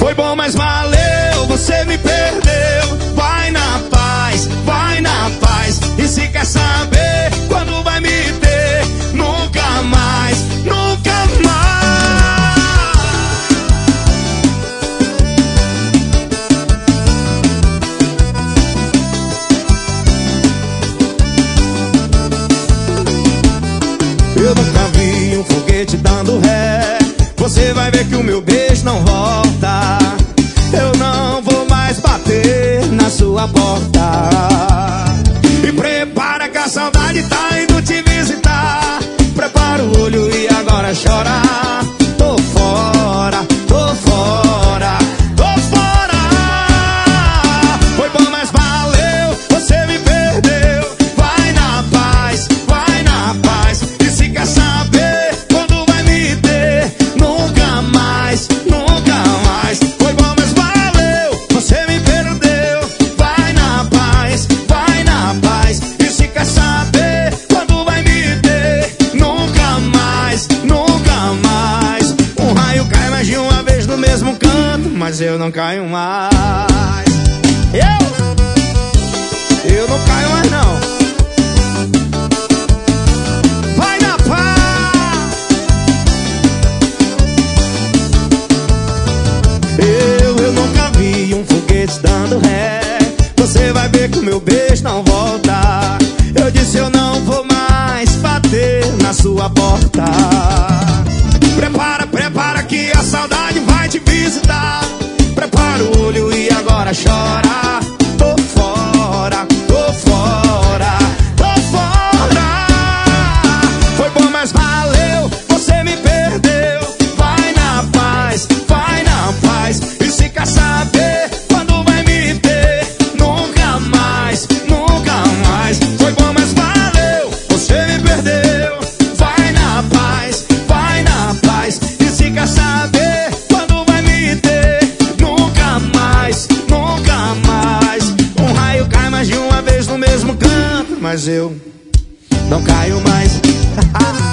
Foi bom, mas valeu, você me perdeu. Vai na paz, e se quer saber quando vai me ter, nunca mais, nunca mais. Eu nunca vi um foguete dando ré. Você vai ver que o meu beijo não volta. Eu não vou mais bater na sua porta. E prepara que a saudade tá indo te visitar. Prepara o olho e agora chora. Tô fora, tô fora, tô fora. Foi bom, mas valeu, você me perdeu. Vai na paz, e se quer saber quando vai me ter, nunca mais, nunca mais. Foi bom, mas valeu, você me perdeu. Vai na paz, e se quer saber quando vai me ter, nunca mais, nunca mais. Um raio cai mais de uma vez no mesmo canto, mas eu não caio mais. Eu não caio mais não. Vai na paz. Eu nunca vi um foguete dando ré. Você vai ver que o meu beijo não volta. Eu disse eu não vou mais bater na sua porta. Prepara que a saudade vai te visitar. Prepara o olho e agora chora. Tô fora, tô fora, tô fora. Foi bom, mas valeu, você me perdeu. Vai na paz, e se quer saber quando vai me ter, nunca mais, nunca mais. Foi bom, mas valeu, você me perdeu. Vai na paz, e se quer saber quando vai me ter, nunca mais, nunca mais. Um raio cai mais de uma vez no mesmo canto, mas eu não caio mais.